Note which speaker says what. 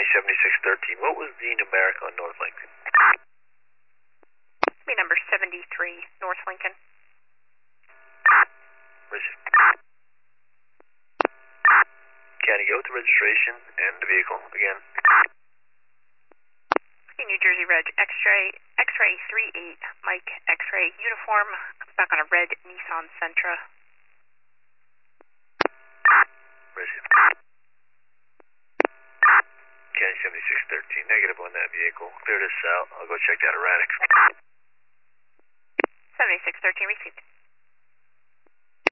Speaker 1: County 7613. What was the numeric on North Lincoln?
Speaker 2: Be number 73, North Lincoln.
Speaker 1: Listen. County, go with the registration and the vehicle again.
Speaker 2: New Jersey Reg, X-ray 38, Mike, X-ray uniform, back on a red Nissan Sentra.
Speaker 1: Listen. County 7613, negative on that vehicle. Clear this out. I'll go check that erratic.
Speaker 2: 7613 received.